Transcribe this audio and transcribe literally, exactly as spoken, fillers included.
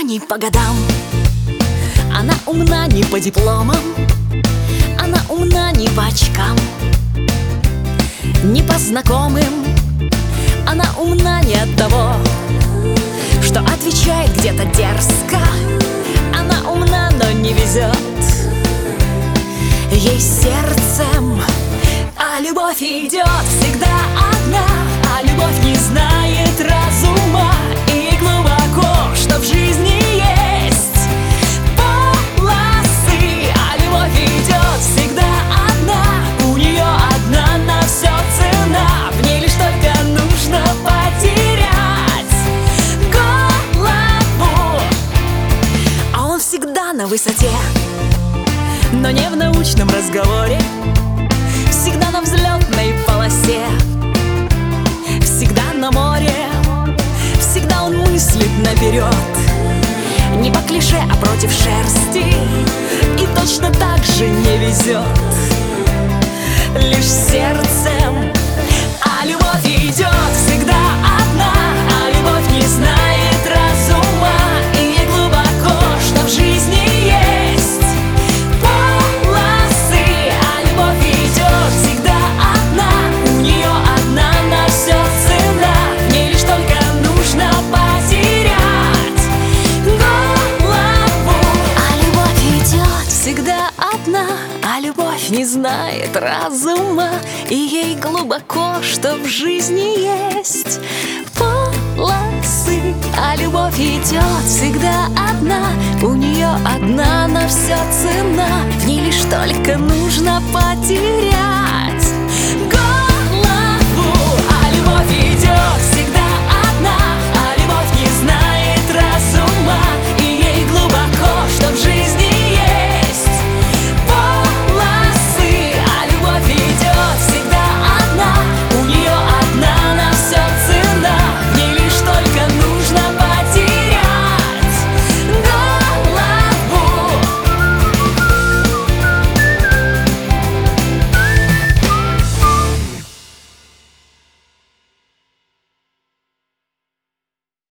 не по годам, она умна не по дипломам, она умна не по очкам, не по знакомым. Она умна не от того, что отвечает где-то дерзко. Она умна, но не везет ей сердцем. А любовь идет всегда одна, а любовь не знает разума. И ей глубоко, что в жизни есть полосы. А любовь идет всегда одна, у нее одна на все цена. В ней лишь только нужно потерять голову. А он всегда на высоте, но не в научном разговоре, всегда на взлетной полосе, всегда на море, всегда он мыслит наперед. Не по клише, а против шерсти, и точно так же не везет лишь сердцем. А любовь идет всегда одна, а любовь не знает разума. И ей глубоко, что в жизни есть полосы. А любовь идет всегда одна, у нее одна на все цена. В ней лишь только нужно потерять голову. А любовь идет всегда одна, а любовь не знает разума. И ей глубоко, что в жизни есть полосы. А любовь идет всегда одна, у нее одна на все цена. В ней лишь только нужно потерять